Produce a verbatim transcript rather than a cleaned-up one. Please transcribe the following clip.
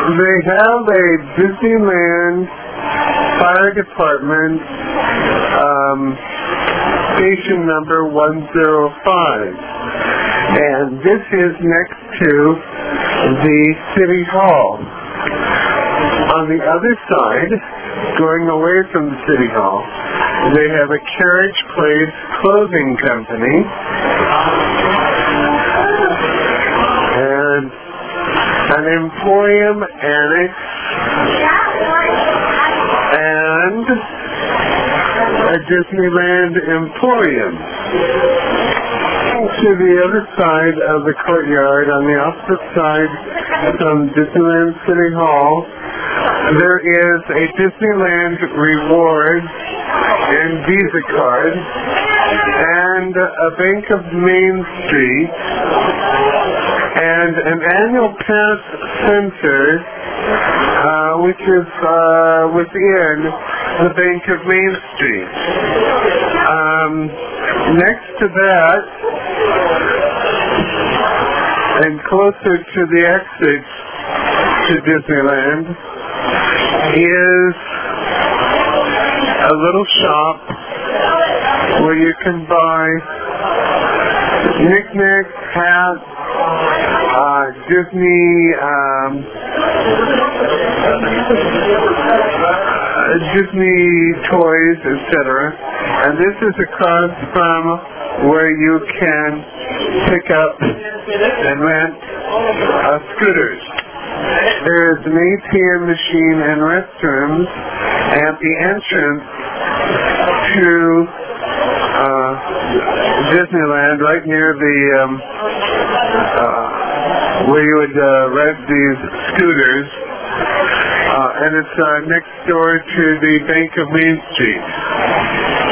They have a Disneyland Fire Department um, station number one oh five. And this is next to the City Hall. On the other side, going away from the City Hall, they have a Carriage Place clothing company. And an Emporium Annex. And a Disneyland Emporium. To the other side of the courtyard, on the opposite side from Disneyland City Hall, there is a Disneyland Rewards and Visa card, and a Bank of Main Street, and an annual pass center, uh, which is uh, within the Bank of Main Street. Um, next to that, and closer to the exit to Disneyland, is a little shop where you can buy knickknacks, hats, uh, Disney, um, uh, Disney toys, et cetera. And this is across from where you can pick up and rent uh, scooters. There is an A T M machine and restrooms at the entrance to uh, Disneyland, right near the um, uh, where you would uh, rent these scooters, uh, and it's uh, next door to the Bank of Main Street.